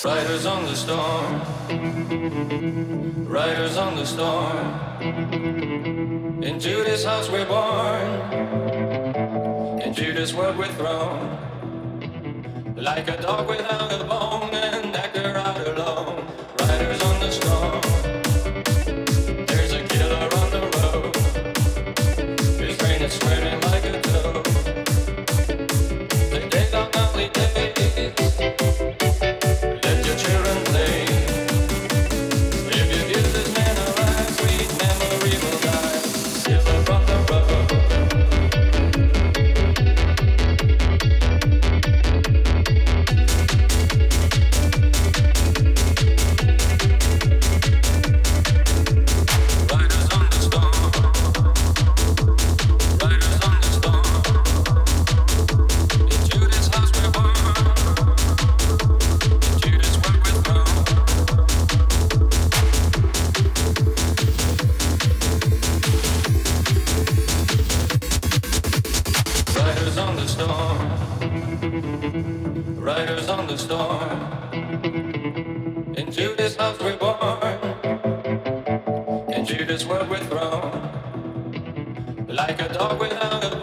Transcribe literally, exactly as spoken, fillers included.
Riders on the storm, riders on the storm. Into this house we're born, into this world we're thrown. Like a dog without a bone, and actor out alone. Riders on the storm, there's a killer on the road. His brain is swimming like a toad. The days are only days. Let your children play. If you give this man a ride, sweet memory will die. Silver from the road. Riders on the storm. Riders on the storm. Into this house we're born. Into this world we're thrown. Riders on the storm. Riders on the storm. Into this house we're born. Into this world we're thrown. Like a dog without a